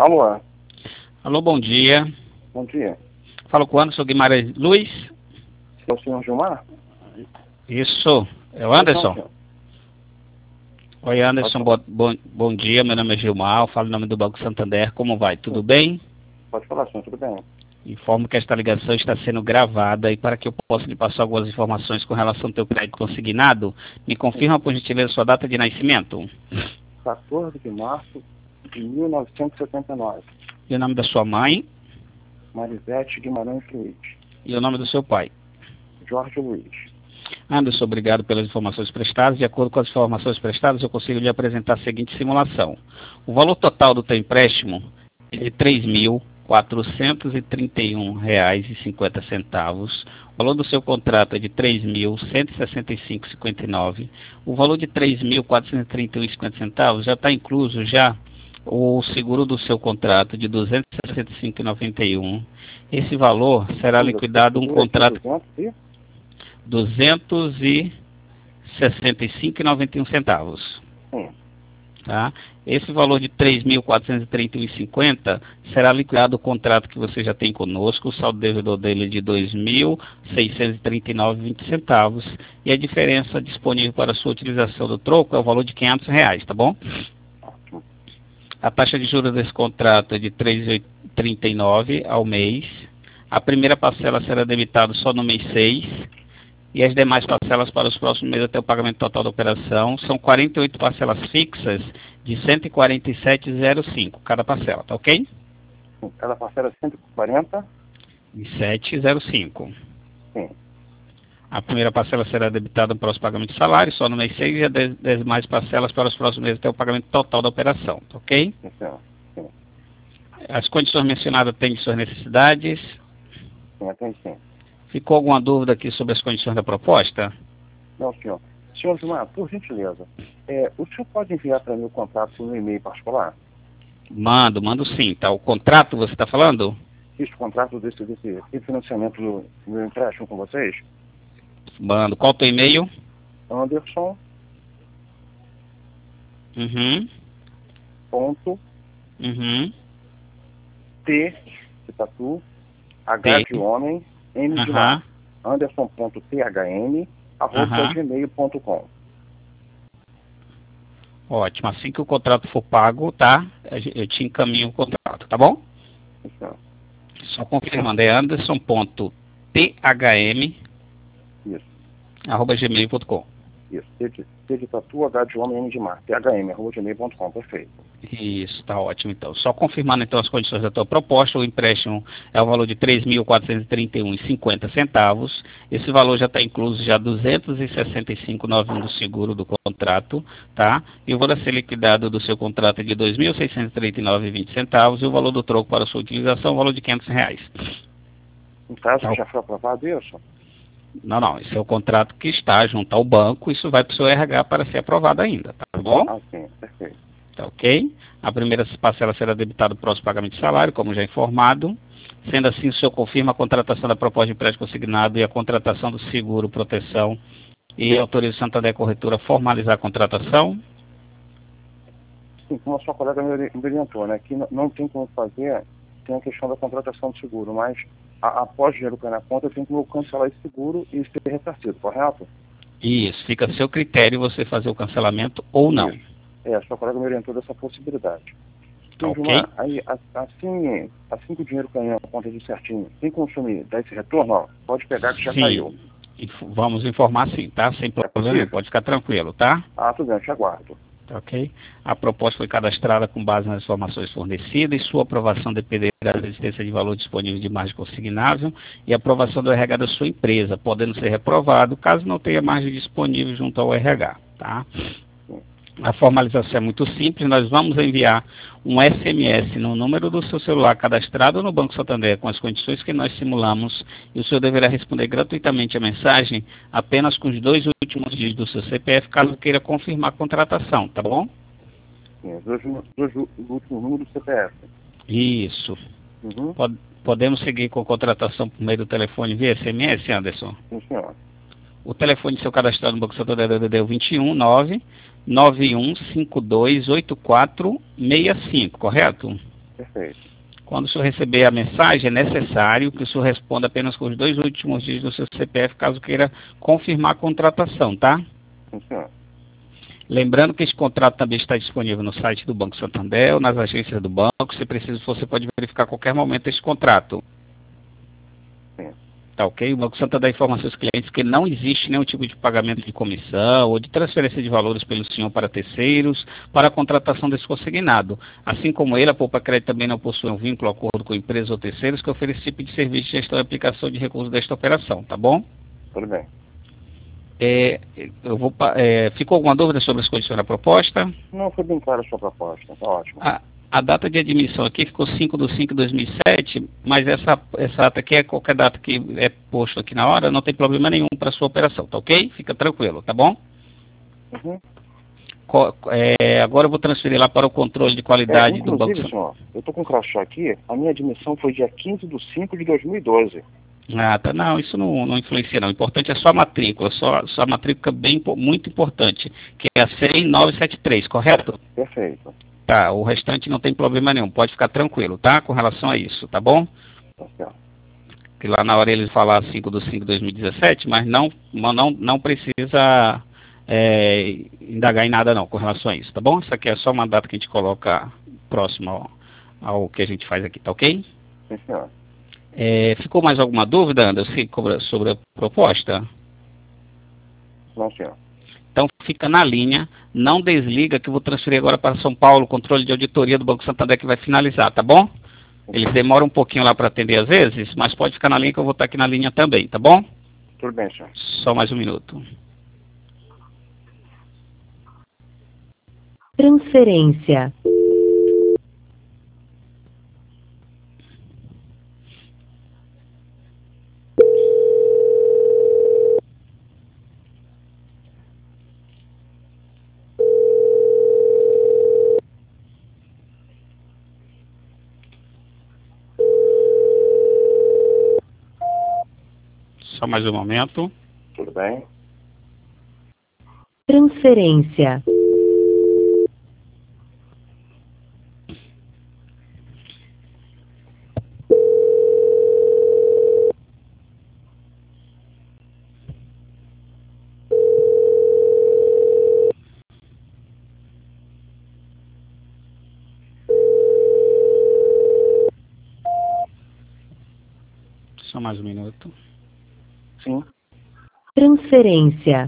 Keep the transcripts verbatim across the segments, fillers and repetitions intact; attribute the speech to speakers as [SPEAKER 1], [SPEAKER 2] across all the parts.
[SPEAKER 1] Alô?
[SPEAKER 2] Alô, bom dia.
[SPEAKER 1] Bom dia.
[SPEAKER 2] Falo com o Anderson Guimarães Luiz.
[SPEAKER 1] É o senhor Gilmar?
[SPEAKER 2] Isso, é o Anderson.
[SPEAKER 1] Então,
[SPEAKER 2] Oi, Anderson, bom, bom, bom dia. Meu nome é Gilmar, eu falo em nome do Banco Santander. Como vai? Tudo
[SPEAKER 1] Sim.
[SPEAKER 2] bem?
[SPEAKER 1] Pode falar, senhor, tudo bem.
[SPEAKER 2] Informo que esta ligação está sendo gravada e para que eu possa lhe passar algumas informações com relação ao teu crédito consignado, me confirma por gentileza sua data de nascimento
[SPEAKER 1] quatorze de março de mil novecentos e setenta e nove.
[SPEAKER 2] e o nome da sua mãe
[SPEAKER 1] Marisete Guimarães Luiz.
[SPEAKER 2] e o nome do seu pai.
[SPEAKER 1] Jorge Luiz.
[SPEAKER 2] Anderson, obrigado pelas informações prestadas. De acordo com as informações prestadas, eu consigo lhe apresentar a seguinte simulação. O valor total do teu empréstimo é de três mil quatrocentos e trinta e um reais e cinquenta centavos. O valor do seu contrato é de três mil cento e sessenta e cinco reais e cinquenta e nove centavos. O valor de três mil quatrocentos e trinta e um reais e cinquenta centavos já está incluso já o seguro do seu contrato de duzentos e sessenta e cinco reais e noventa e um centavos. Esse valor será liquidado um contrato duzentos e sessenta e cinco reais e noventa e um centavos.
[SPEAKER 1] Sim.
[SPEAKER 2] Tá? Esse valor de três mil quatrocentos e trinta e um reais e cinquenta centavos será liquidado o contrato que você já tem conosco, o saldo devedor dele é de dois mil seiscentos e trinta e nove reais e vinte centavos e a diferença disponível para a sua utilização do troco é o valor de quinhentos reais, tá bom? A taxa de juros desse contrato é de três vírgula trinta e nove reais ao mês. A primeira parcela será debitada só no mês seis. E as demais parcelas para os próximos meses até o pagamento total da operação. São quarenta e oito parcelas fixas de cento e quarenta e sete reais e cinco cada parcela, tá ok?
[SPEAKER 1] Cada parcela é cento e quarenta
[SPEAKER 2] e sete reais e cinco.
[SPEAKER 1] Sim.
[SPEAKER 2] A primeira parcela será debitada para os pagamentos de salário, só no mês seis, e as demais parcelas para os próximos meses até o pagamento total da operação, tá ok?
[SPEAKER 1] Sim, senhor. Sim.
[SPEAKER 2] As condições mencionadas têm suas necessidades.
[SPEAKER 1] Sim, atende sim.
[SPEAKER 2] Ficou alguma dúvida aqui sobre as condições da proposta?
[SPEAKER 1] Não, senhor. Senhor Gilmar, por gentileza, é, o senhor pode enviar para mim o contrato por um e-mail particular?
[SPEAKER 2] Mando, mando sim, tá? O contrato você está falando?
[SPEAKER 1] Este contrato desse, desse, desse financiamento do meu empréstimo com vocês?
[SPEAKER 2] Mando. Qual o teu e-mail?
[SPEAKER 1] Anderson.
[SPEAKER 2] Uhum.
[SPEAKER 1] Ponto.
[SPEAKER 2] Uhum.
[SPEAKER 1] T de tatu. H de homem. M de
[SPEAKER 2] Uhum.
[SPEAKER 1] mar. Anderson.thn arroba gmail ponto com.
[SPEAKER 2] Ótimo. Assim que o contrato for pago, tá? Eu te encaminho o contrato, tá bom?
[SPEAKER 1] Isso.
[SPEAKER 2] Só confirmando, é anderson.thm
[SPEAKER 1] Isso.
[SPEAKER 2] arroba gmail ponto com.
[SPEAKER 1] Isso. T de, T de tatu, H de homem, M de mar. Thm arroba gmail ponto com. Perfeito.
[SPEAKER 2] Isso, tá ótimo então. Só confirmando então as condições da tua proposta, o empréstimo é o valor de três mil quatrocentos e trinta e um reais e cinquenta centavos. Esse valor já está incluso já duzentos e sessenta e cinco reais e noventa e um do seguro do contrato, tá? E o valor a ser liquidado do seu contrato é de dois mil seiscentos e trinta e nove reais e vinte centavos e o valor do troco para a sua utilização é o valor de quinhentos reais.
[SPEAKER 1] No caso,
[SPEAKER 2] Tá.
[SPEAKER 1] já foi aprovado isso?
[SPEAKER 2] Não, não, esse é o contrato que está junto ao banco, isso vai para o seu R H para ser aprovado ainda, tá bom?
[SPEAKER 1] Ah, sim, perfeito.
[SPEAKER 2] Tá ok? A primeira parcela será debitada no próximo pagamento de salário, como já informado. Sendo assim, o senhor confirma a contratação da proposta de empréstimo consignado e a contratação do seguro, proteção e autoriza o Santander Corretora a formalizar a contratação?
[SPEAKER 1] Sim, como a sua colega me orientou, né, que não tem como fazer, tem a questão da contratação do seguro, mas a, após o dinheiro cair na conta, eu tenho como cancelar esse seguro e ser ressarcido, correto?
[SPEAKER 2] Isso, fica a seu critério você fazer o cancelamento ou não.
[SPEAKER 1] Isso. É, a sua colega me orientou dessa possibilidade. Então,
[SPEAKER 2] Ok.
[SPEAKER 1] Gilmar, aí, assim, assim que o dinheiro cair na conta de certinho, tem como o senhor me dar esse retorno? Ó, pode pegar que já
[SPEAKER 2] Sim.
[SPEAKER 1] caiu.
[SPEAKER 2] Inf- Vamos informar sim, tá? Sem problema,
[SPEAKER 1] possível?
[SPEAKER 2] pode ficar tranquilo, tá?
[SPEAKER 1] Ah, tudo bem, eu te aguardo.
[SPEAKER 2] Tá ok? A proposta foi cadastrada com base nas informações fornecidas e sua aprovação dependerá da existência de valor disponível de margem consignável e aprovação do R H da sua empresa, podendo ser reprovado caso não tenha margem disponível junto ao R H, tá? A formalização é muito simples, nós vamos enviar um S M S no número do seu celular cadastrado no Banco Santander com as condições que nós simulamos e o senhor deverá responder gratuitamente a mensagem apenas com os dois últimos dígitos do seu C P F, caso queira confirmar a contratação, tá bom?
[SPEAKER 1] Sim, os dois, dois últimos números do C P F.
[SPEAKER 2] Isso.
[SPEAKER 1] Uhum.
[SPEAKER 2] Pod- podemos seguir com a contratação por meio do telefone via S M S, Anderson?
[SPEAKER 1] Sim, senhor.
[SPEAKER 2] O telefone seu cadastrado no Banco Santander é o D D D vinte e um nove nove um cinco dois oito quatro seis cinco, correto?
[SPEAKER 1] Perfeito.
[SPEAKER 2] Quando o senhor receber a mensagem, é necessário que o senhor responda apenas com os dois últimos dígitos do seu C P F, caso queira confirmar a contratação, tá?
[SPEAKER 1] Sim, senhor.
[SPEAKER 2] Lembrando que esse contrato também está disponível no site do Banco Santander ou nas agências do banco. Se preciso, você pode verificar a qualquer momento esse contrato.
[SPEAKER 1] Sim.
[SPEAKER 2] Tá ok? O Banco Santander informa aos seus clientes que não existe nenhum tipo de pagamento de comissão ou de transferência de valores pelo senhor para terceiros para a contratação desse consignado. Assim como ele, a Poupa Crédito também não possui um vínculo, acordo com empresas ou terceiros que ofereçam esse tipo de serviço de gestão e aplicação de recursos desta operação, tá bom?
[SPEAKER 1] Tudo bem.
[SPEAKER 2] É, eu vou, pa- é, ficou alguma dúvida sobre as condições da proposta?
[SPEAKER 1] Não, foi bem clara a sua proposta. Tá ótimo.
[SPEAKER 2] A, a data de admissão aqui ficou cinco de cinco de dois mil e sete, mas essa, essa data aqui é qualquer data que é posto aqui na hora, não tem problema nenhum para sua operação, tá ok? Fica tranquilo, tá bom?
[SPEAKER 1] Uhum.
[SPEAKER 2] Co- é, agora eu vou transferir lá para o controle de
[SPEAKER 1] É,
[SPEAKER 2] qualidade do Banco
[SPEAKER 1] inclusive,
[SPEAKER 2] Central.
[SPEAKER 1] senhor, eu tô com um crachá aqui, a minha admissão foi dia quinze de cinco de dois mil e doze.
[SPEAKER 2] Ah, tá, não, isso não, não influencia não. O importante é só a matrícula, só, só a matrícula bem, impo- muito importante, que é a cem nove sete três, correto?
[SPEAKER 1] Perfeito.
[SPEAKER 2] Tá, o restante não tem problema nenhum, pode ficar tranquilo, tá? Com relação a isso, tá bom?
[SPEAKER 1] Tá certo.
[SPEAKER 2] Que lá na hora eles falaram cinco de cinco de dois mil e dezessete, mas não, não, não precisa é, indagar em nada não com relação a isso, tá bom? Isso aqui é só uma data que a gente coloca próximo ao, ao que a gente faz aqui, tá ok?
[SPEAKER 1] Sim, senhor.
[SPEAKER 2] É, ficou mais alguma dúvida, Anderson, sobre sobre a proposta?
[SPEAKER 1] Não, senhor.
[SPEAKER 2] Então fica na linha, não desliga que eu vou transferir agora para São Paulo, controle de auditoria do Banco Santander que vai finalizar, tá bom? Eles demoram um pouquinho lá para atender às vezes, mas pode ficar na linha que eu vou estar aqui na linha também, tá bom?
[SPEAKER 1] Tudo bem, senhor.
[SPEAKER 2] Só mais um minuto.
[SPEAKER 3] Transferência.
[SPEAKER 2] Só mais um momento.
[SPEAKER 1] Tudo bem.
[SPEAKER 3] Transferência.
[SPEAKER 2] Só mais um minuto.
[SPEAKER 1] Sim.
[SPEAKER 3] Transferência.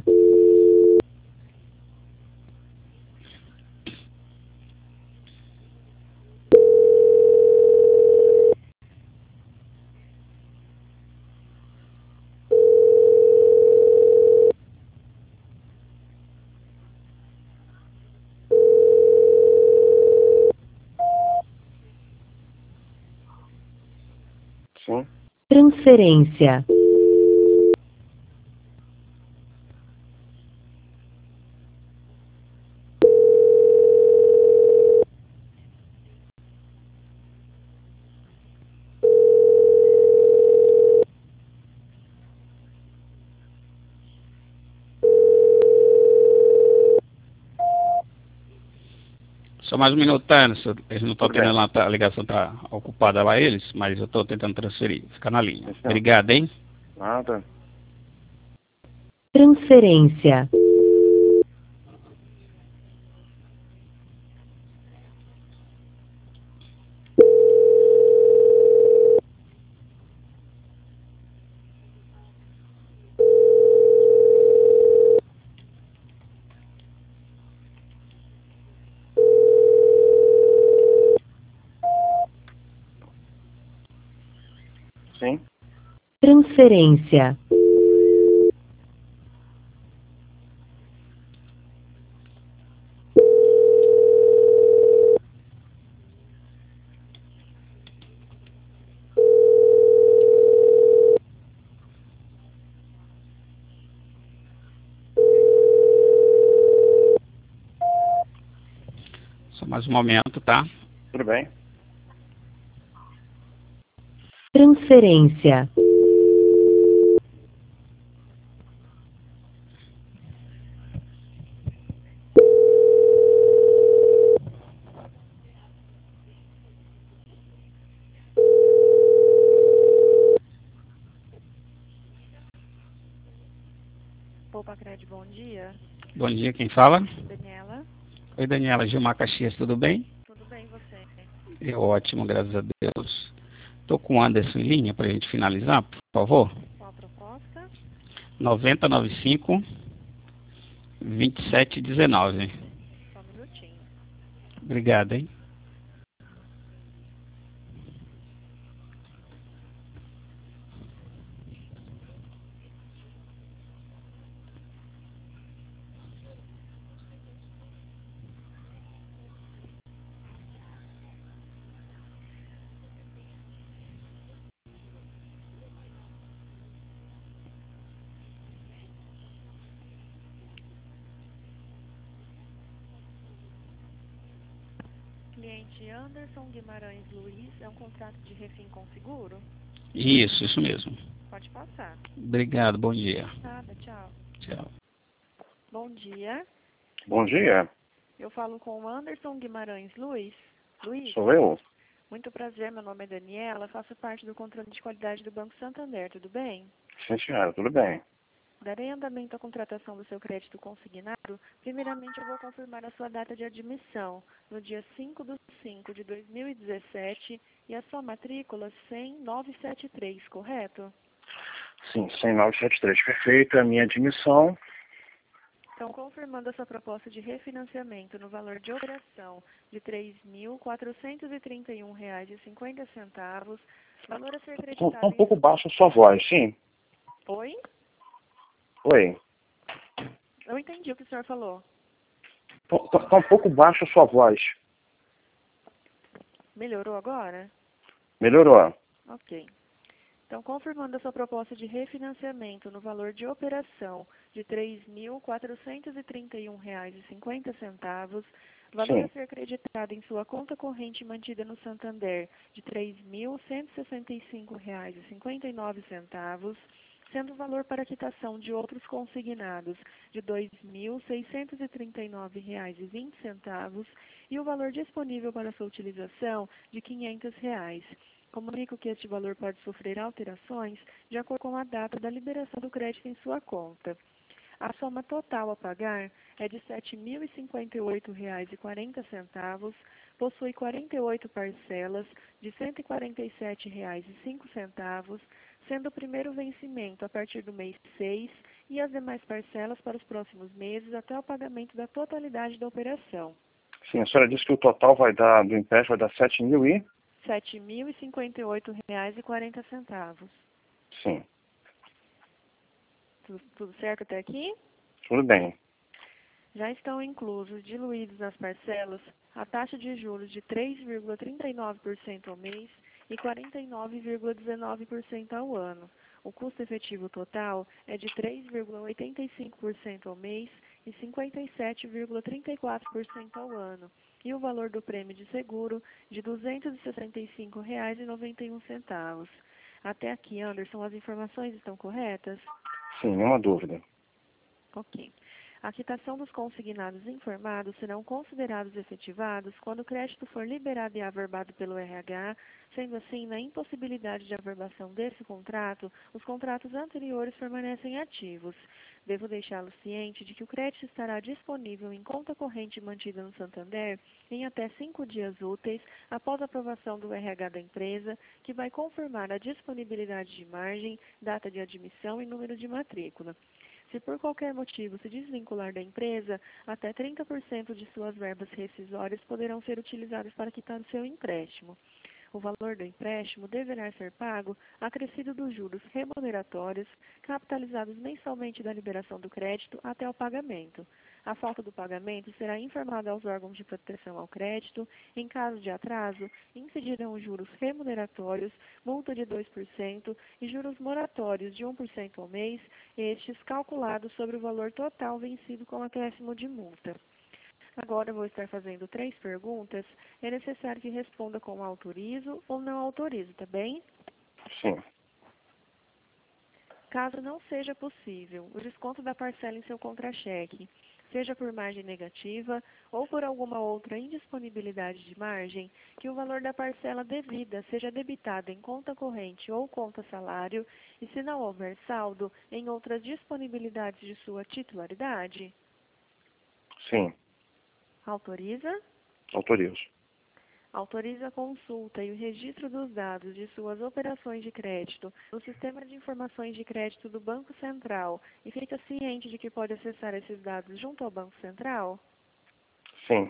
[SPEAKER 1] Sim.
[SPEAKER 3] Transferência.
[SPEAKER 2] Só mais um minuto, tá, Anderson? Eles não estão
[SPEAKER 1] Tudo bem.
[SPEAKER 2] atendendo lá, tá- a ligação está ocupada lá eles, mas eu estou tentando transferir. Fica na linha.
[SPEAKER 1] Sim, senhor.
[SPEAKER 2] Obrigado, hein?
[SPEAKER 1] Nada.
[SPEAKER 3] Transferência.
[SPEAKER 1] Sim.
[SPEAKER 3] Transferência.
[SPEAKER 2] Só mais um momento, tá?
[SPEAKER 1] Tudo bem.
[SPEAKER 3] Transferência.
[SPEAKER 4] Lacred, bom dia.
[SPEAKER 2] Bom dia, quem fala?
[SPEAKER 4] Daniela.
[SPEAKER 2] Oi, Daniela, Gilmar Caxias, tudo bem?
[SPEAKER 4] Tudo bem, você?
[SPEAKER 2] Eu ótimo, graças a Deus. Estou com o Anderson em linha para a gente finalizar, por favor.
[SPEAKER 4] Qual a proposta?
[SPEAKER 2] noventa e noventa e cinco, vinte e sete dezenove.
[SPEAKER 4] Só um minutinho.
[SPEAKER 2] Obrigado, hein?
[SPEAKER 4] Cliente Anderson Guimarães Luiz, é um contrato de refim com seguro?
[SPEAKER 2] Isso, isso mesmo.
[SPEAKER 4] Pode passar.
[SPEAKER 2] Obrigado, bom dia.
[SPEAKER 4] Nada, tchau.
[SPEAKER 2] Tchau.
[SPEAKER 4] Bom dia.
[SPEAKER 1] Bom dia,
[SPEAKER 4] Eu falo com o Anderson Guimarães Luiz. Luiz,
[SPEAKER 1] sou eu.
[SPEAKER 4] muito prazer, meu nome é Daniela, faço parte do controle de qualidade do Banco Santander, tudo bem?
[SPEAKER 1] Sim, senhora, tudo bem.
[SPEAKER 4] Darei andamento à contratação do seu crédito consignado. Primeiramente, eu vou confirmar a sua data de admissão, no dia cinco de cinco de dois mil e dezessete, e a sua matrícula cem mil novecentos e setenta e três, correto?
[SPEAKER 1] Sim, cem mil novecentos e setenta e três, perfeito. A minha admissão,
[SPEAKER 4] Então, confirmando a sua proposta de refinanciamento no valor de operação de três mil quatrocentos e trinta e um reais e cinquenta centavos, valor a ser
[SPEAKER 1] está
[SPEAKER 4] acreditado
[SPEAKER 1] um pouco
[SPEAKER 4] em...
[SPEAKER 1] baixa a sua voz, sim?
[SPEAKER 4] Oi?
[SPEAKER 1] Oi.
[SPEAKER 4] Eu entendi o que o senhor falou.
[SPEAKER 1] Está um pouco baixa a sua voz.
[SPEAKER 4] Melhorou agora?
[SPEAKER 1] Melhorou.
[SPEAKER 4] Ok. Então, confirmando a sua proposta de refinanciamento no valor de operação de três mil quatrocentos e trinta e um reais e cinquenta centavos, valor
[SPEAKER 1] Sim.
[SPEAKER 4] a ser creditado em sua conta corrente mantida no Santander de três mil cento e sessenta e cinco reais e cinquenta e nove centavos, sendo o valor para quitação de outros consignados de dois mil seiscentos e trinta e nove reais e vinte centavos e o valor disponível para sua utilização de quinhentos reais. Comunico que este valor pode sofrer alterações de acordo com a data da liberação do crédito em sua conta. A soma total a pagar é de sete mil e cinquenta e oito reais e quarenta centavos, possui quarenta e oito parcelas de cento e quarenta e sete reais e cinco centavos, sendo o primeiro vencimento a partir do mês seis e as demais parcelas para os próximos meses até o pagamento da totalidade da operação.
[SPEAKER 1] Sim, a senhora disse que o total vai dar, do empréstimo vai dar sete mil e...
[SPEAKER 4] sete mil e cinquenta e oito reais e quarenta centavos.
[SPEAKER 1] Sim,
[SPEAKER 4] Tudo, tudo certo até aqui?
[SPEAKER 1] tudo bem.
[SPEAKER 4] Já estão inclusos, diluídos nas parcelas, a taxa de juros de três vírgula trinta e nove por cento ao mês e quarenta e nove vírgula dezenove por cento ao ano. O custo efetivo total é de três vírgula oitenta e cinco por cento ao mês e cinquenta e sete vírgula trinta e quatro por cento ao ano. E o valor do prêmio de seguro de duzentos e sessenta e cinco reais e noventa e um centavos. Até aqui, Anderson, as informações estão corretas?
[SPEAKER 1] Sim, nenhuma dúvida.
[SPEAKER 4] Ok. A quitação dos consignados informados serão considerados efetivados quando o crédito for liberado e averbado pelo R H, sendo assim, na impossibilidade de averbação desse contrato, os contratos anteriores permanecem ativos. Devo deixá-lo ciente de que o crédito estará disponível em conta corrente mantida no Santander em até cinco dias úteis após a aprovação do R H da empresa, que vai confirmar a disponibilidade de margem, data de admissão e número de matrícula. Se por qualquer motivo se desvincular da empresa, até trinta por cento de suas verbas rescisórias poderão ser utilizadas para quitar o seu empréstimo. O valor do empréstimo deverá ser pago acrescido dos juros remuneratórios, capitalizados mensalmente da liberação do crédito até o pagamento. A falta do pagamento será informada aos órgãos de proteção ao crédito. Em caso de atraso, incidirão os juros remuneratórios, multa de dois por cento e juros moratórios de um por cento ao mês, estes calculados sobre o valor total vencido com acréscimo de multa. Agora eu vou estar fazendo três perguntas. É necessário que responda com autorizo ou não autorizo, tá bem?
[SPEAKER 1] Sim.
[SPEAKER 4] Caso não seja possível, o desconto da parcela em seu contra-cheque seja por margem negativa ou por alguma outra indisponibilidade de margem, que o valor da parcela devida seja debitado em conta corrente ou conta salário e, se não houver saldo, em outras disponibilidades de sua titularidade?
[SPEAKER 1] Sim.
[SPEAKER 4] Autoriza?
[SPEAKER 1] Autorizo.
[SPEAKER 4] Autoriza a consulta e o registro dos dados de suas operações de crédito no Sistema de Informações de Crédito do Banco Central e fica ciente de que pode acessar esses dados junto ao Banco Central?
[SPEAKER 1] Sim.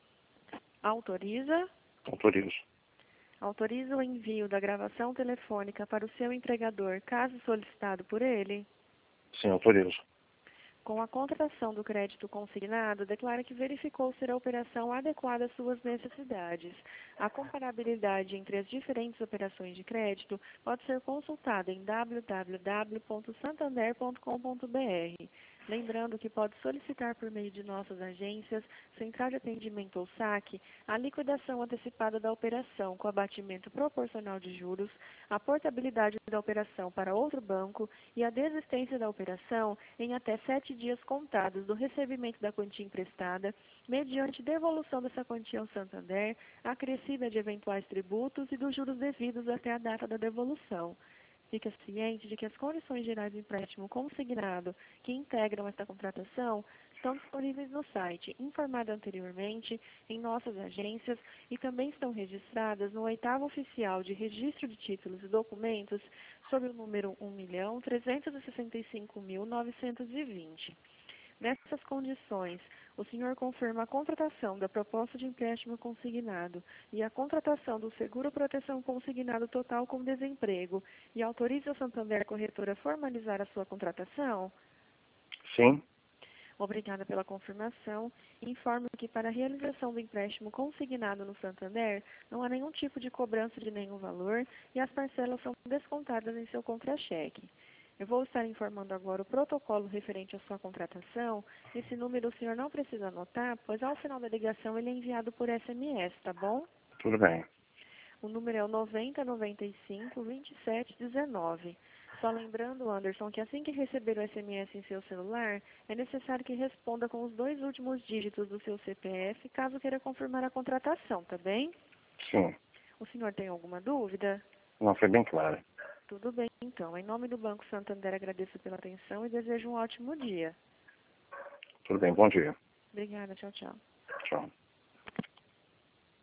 [SPEAKER 4] Autoriza?
[SPEAKER 1] Autorizo.
[SPEAKER 4] Autoriza o envio da gravação telefônica para o seu empregador, caso solicitado por ele?
[SPEAKER 1] Sim, autorizo.
[SPEAKER 4] Com a contratação do crédito consignado, declara que verificou ser a operação adequada às suas necessidades. A comparabilidade entre as diferentes operações de crédito pode ser consultada em w w w ponto santander ponto com ponto b r. Lembrando que pode solicitar por meio de nossas agências, Central de Atendimento ou saque, a liquidação antecipada da operação com abatimento proporcional de juros, a portabilidade da operação para outro banco e a desistência da operação em até sete dias contados do recebimento da quantia emprestada, mediante devolução dessa quantia ao Santander, acrescida de eventuais tributos e dos juros devidos até a data da devolução. Fica ciente de que as condições gerais do empréstimo consignado que integram esta contratação estão disponíveis no site, informado anteriormente, em nossas agências e também estão registradas no oitavo oficial de registro de títulos e documentos sob o número um milhão trezentos e sessenta e cinco mil novecentos e vinte. Nessas condições, o senhor confirma a contratação da proposta de empréstimo consignado e a contratação do seguro proteção consignado total com desemprego e autoriza a Santander Corretora a formalizar a sua contratação?
[SPEAKER 1] Sim.
[SPEAKER 4] Obrigada pela confirmação. Informo que para a realização do empréstimo consignado no Santander, não há nenhum tipo de cobrança de nenhum valor e as parcelas são descontadas em seu contra-cheque. Eu vou estar informando agora o protocolo referente à sua contratação. Esse número o senhor não precisa anotar, pois ao final da ligação ele é enviado por S M S, tá bom?
[SPEAKER 1] Tudo bem.
[SPEAKER 4] O número é o noventa, noventa e cinco, vinte e sete, dezenove. Só lembrando, Anderson, que assim que receber o S M S em seu celular, é necessário que responda com os dois últimos dígitos do seu C P F, caso queira confirmar a contratação, tá bem?
[SPEAKER 1] Sim.
[SPEAKER 4] O senhor tem alguma dúvida?
[SPEAKER 1] Não, foi bem claro.
[SPEAKER 4] Tudo bem, então. Em nome do Banco Santander, agradeço pela atenção e desejo um ótimo dia.
[SPEAKER 1] Tudo bem, bom dia.
[SPEAKER 4] Obrigada, tchau, tchau.
[SPEAKER 1] Tchau.